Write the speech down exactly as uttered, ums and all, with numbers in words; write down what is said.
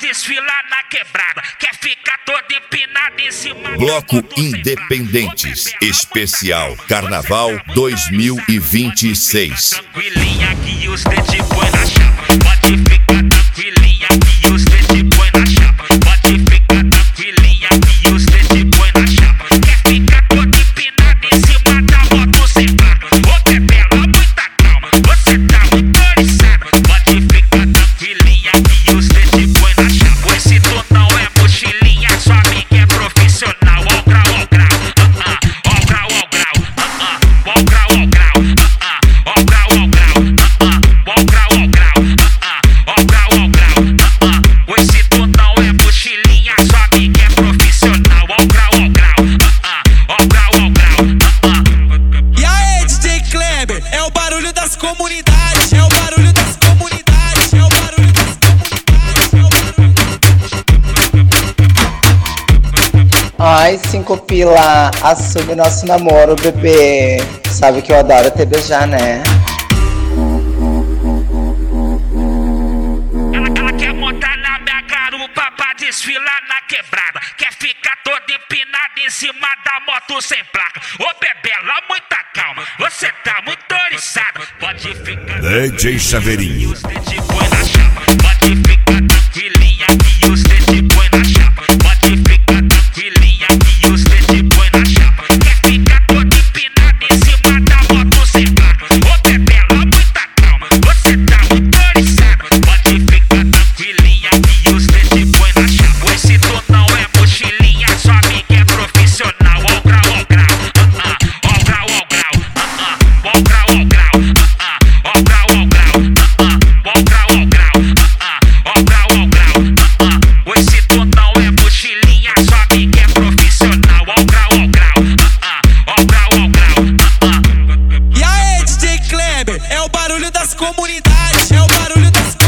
desfilar na quebrada, quer ficar todo empinado em cima. Bloco Independentes, especial Carnaval dois mil e vinte e seis. Tranquilinha que os dedos põe na chapa, pode ficar tranquilinha que os dedos põe na chapa, pode ficar tranquilinha que os dedos põe na chapa, quer ficar todo empinado em cima da moto sem placa. Ô Bebela, muita calma, você tá muito oriçada, pode ficar tranquilinha que os dedos põe na chapa. Esse tu não é mochilinha, sua amiga é profissional. Ó o grau, ó o grau, ó o grau, ó o grau, ó o grau, ó o grau, ó o grau, ó o grau, ó o grau, ó o grau, ó o grau, ó o grau. Esse tu não é mochilinha, sua amiga é profissional. Ó o grau, ó o grau, ó o grau, ó o grau. E aí, D J Kleber, é o barulho das comunidades, é o barulho das comunidades, é o barulho das comunidades, é o barulho. Ai, cinco pila, assume nosso namoro, bebê. Sabe que eu adoro te beijar, né? Ela, ela quer montar na minha garupa pra desfilar na quebrada, quer ficar toda empinada em cima da moto sem placa. Ô Bebela, muita calma, você tá muito oriçada, pode ficar D J Chaveirinho. os dedos põe na chapa, pode ficar tranquilinha que os dedos põe na chapa, pode ficar tranquilinha que os dedos põe na chapa, quer ficar toda empinada em cima da moto sem placa. Ô Bebela, muita calma, você tá muito oriçada, pode ficar tranquilinha que os dedos põe na chapa. Esse tu não é mochilinha, sua amiga é profissional. Ó o grau, ó o grau, ó o grau, ó o grau, ó o grau, ó o grau, ó o grau, ó o grau, ó o grau, ó o grau, ó o grau, ó o grau. Esse tu não é mochilinha, sua amiga é profissional. Ó o grau, ó o grau, ó o grau, ó o grau. E aí, D J Kleber, é o barulho das comunidades, é o barulho das